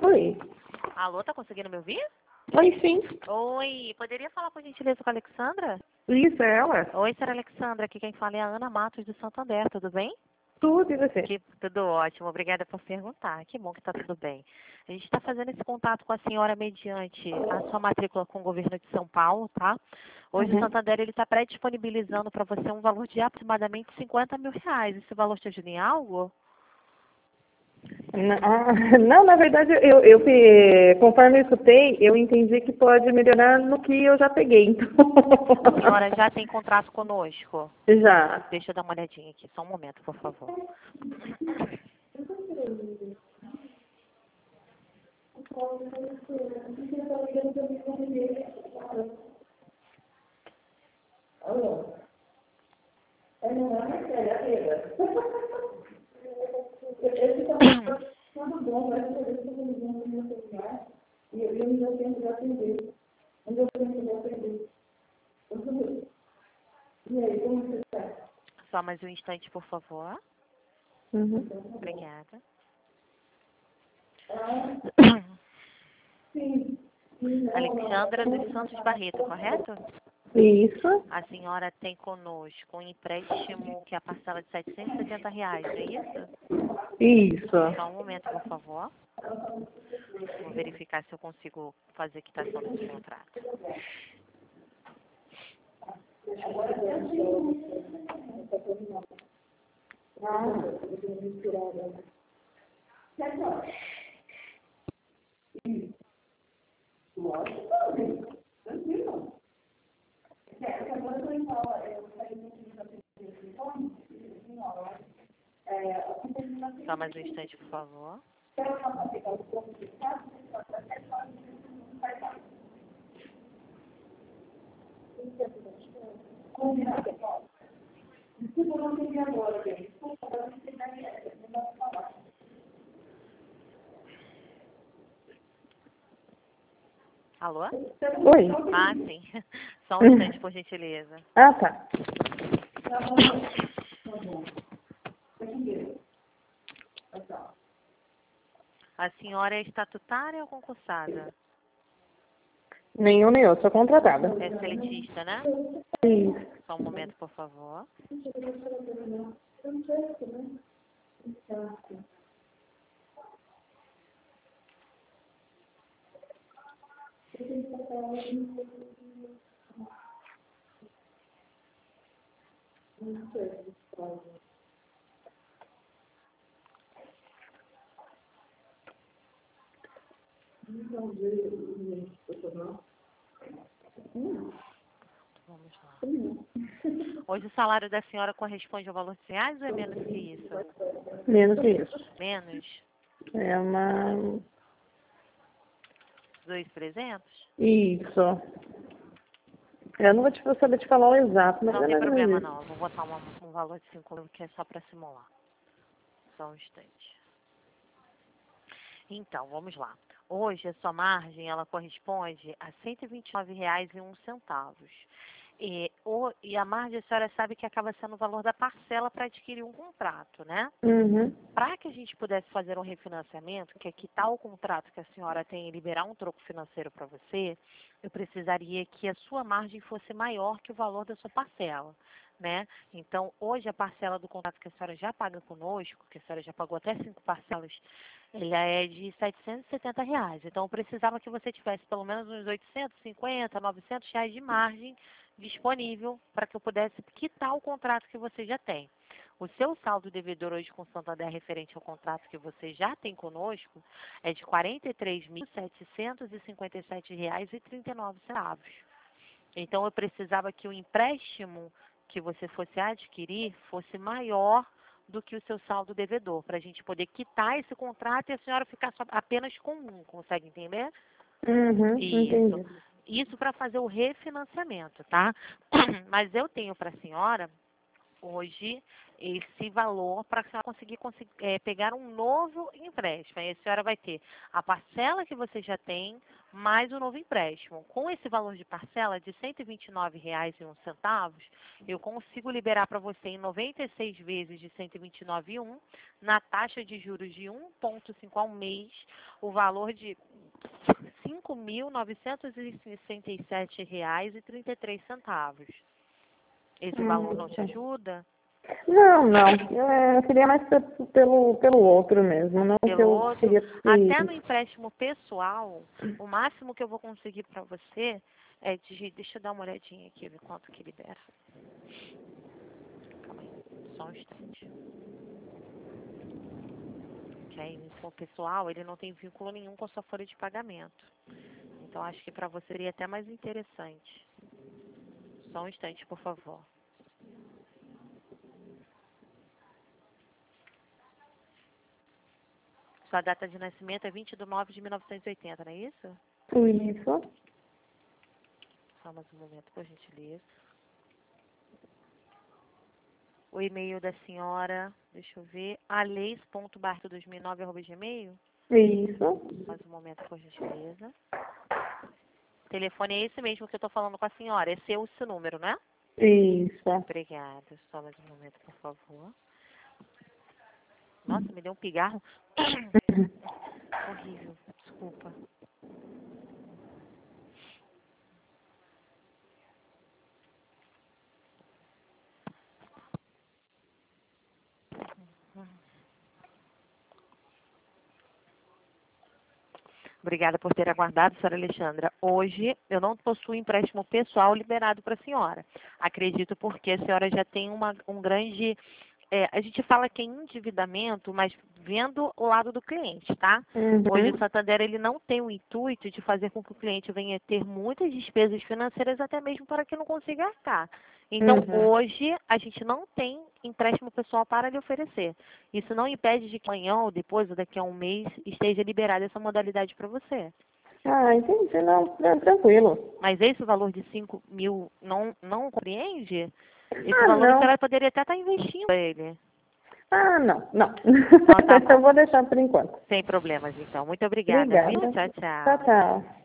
Oi. Alô, tá conseguindo me ouvir? Oi, sim. Oi, poderia falar por gentileza com a Alexandra? Isso, é ela? Oi, senhora Alexandra, aqui quem fala é a Ana Matos do Santander, tudo bem? Tudo, e você? Tudo ótimo, obrigada por perguntar, que bom que tá tudo bem. A gente está fazendo esse contato com a senhora mediante a sua matrícula com o governo de São Paulo, tá? Hoje o Santander ele está pré-disponibilizando para você um valor de aproximadamente R$ 50 mil. Esse valor te ajuda em algo? Não, na verdade, conforme eu escutei, eu entendi que pode melhorar no que eu já peguei, então. A senhora já tem contrato conosco? Já. Deixa eu dar uma olhadinha aqui, só um momento, por favor. Só mais um instante, por favor. Uhum. Obrigada. Alexandra dos Santos Barreto, correto? Isso. A senhora tem conosco um empréstimo que é a parcela de R$ 770, não é isso? Isso. Só um momento, por favor. Vou verificar se eu consigo fazer quitação desse contrato. Só mais um instante, por favor. Alô? Oi. Ah, sim. Só um instante, por gentileza. Ah, tá. A senhora é estatutária ou concursada? Nenhum nem outro, sou contratada. É seletista, né? Isso. Só um momento, por favor. Vamos lá. Hoje o salário da senhora corresponde ao valor de reais ou é menos que isso? Menos que isso. Menos? É uma... 2.300? Isso. Eu não vou saber te falar o exato, mas Não é tem mais ou menos problema isso. não, eu vou botar um valor de 5 mil que é só para simular. Só um instante. Então, vamos lá. Hoje a sua margem ela corresponde a R$ 129,01. E a margem a senhora sabe que acaba sendo o valor da parcela para adquirir um contrato, né? Uhum. Para que a gente pudesse fazer um refinanciamento, que é quitar o contrato que a senhora tem e liberar um troco financeiro para você, eu precisaria que a sua margem fosse maior que o valor da sua parcela, né? Então, hoje a parcela do contrato que a senhora já paga conosco, que a senhora já pagou até 5 parcelas, ela é de R$ 770. Então, eu precisava que você tivesse pelo menos uns R$ 850, R$ 900 de margem disponível para que eu pudesse quitar o contrato que você já tem. O seu saldo devedor hoje com o Santander referente ao contrato que você já tem conosco é de R$ 43.757,39. Então, eu precisava que o empréstimo que você fosse adquirir fosse maior do que o seu saldo devedor, para a gente poder quitar esse contrato e a senhora ficar apenas com um. Consegue entender? Uhum, Isso. entendi. Isso para fazer o refinanciamento, tá? Mas eu tenho para a senhora hoje esse valor para que a senhora conseguir pegar um novo empréstimo. Aí a senhora vai ter a parcela que você já tem, mais o novo empréstimo. Com esse valor de parcela de R$ 129,01, eu consigo liberar para você em 96 vezes de R$ 129,01, na taxa de juros de 1,5 ao mês, o valor de R$ 5.967,33. Esse valor não te ajuda? Não, não. Eu queria mais pelo outro mesmo. Não que Pelo eu outro, queria... até no empréstimo pessoal, o máximo que eu vou conseguir para você é de... Deixa eu dar uma olhadinha aqui, ver quanto que libera. Calma aí, só um instante. Que aí, o pessoal, ele não tem vínculo nenhum com a sua folha de pagamento. Então, acho que para você seria até mais interessante. Só um instante, por favor. Sua data de nascimento é 20/9/1980, não é isso? Isso. Só mais um momento, por gentileza. O e-mail da senhora, deixa eu ver, aleis.barto2009@gmail. Isso. Mais um momento, por gentileza. O telefone é esse mesmo que eu estou falando com a senhora. Esse é o seu número, né? Isso. Obrigada. Só mais um momento, por favor. Nossa, me deu um pigarro. Horrível. Desculpa. Obrigada por ter aguardado, senhora Alexandra. Hoje eu não possuo empréstimo pessoal liberado para a senhora. Acredito porque a senhora já tem um grande... a gente fala que é endividamento, mas vendo o lado do cliente, tá? Hoje o Santander ele não tem o intuito de fazer com que o cliente venha ter muitas despesas financeiras, até mesmo para que não consiga arcar. Então, hoje, a gente não tem empréstimo pessoal para lhe oferecer. Isso não impede de que amanhã ou depois, ou daqui a um mês, esteja liberada essa modalidade para você. Ah, entendi. Não, tranquilo. Mas esse valor de 5 mil não compreende? Esse Ah, valor a não. senhora poderia até estar investindo ele. Ah, não, não. Então, tá bom. Eu vou deixar por enquanto. Sem problemas, então. Muito obrigada, viu? Obrigada. Tchau, Tchau, tchau. tchau.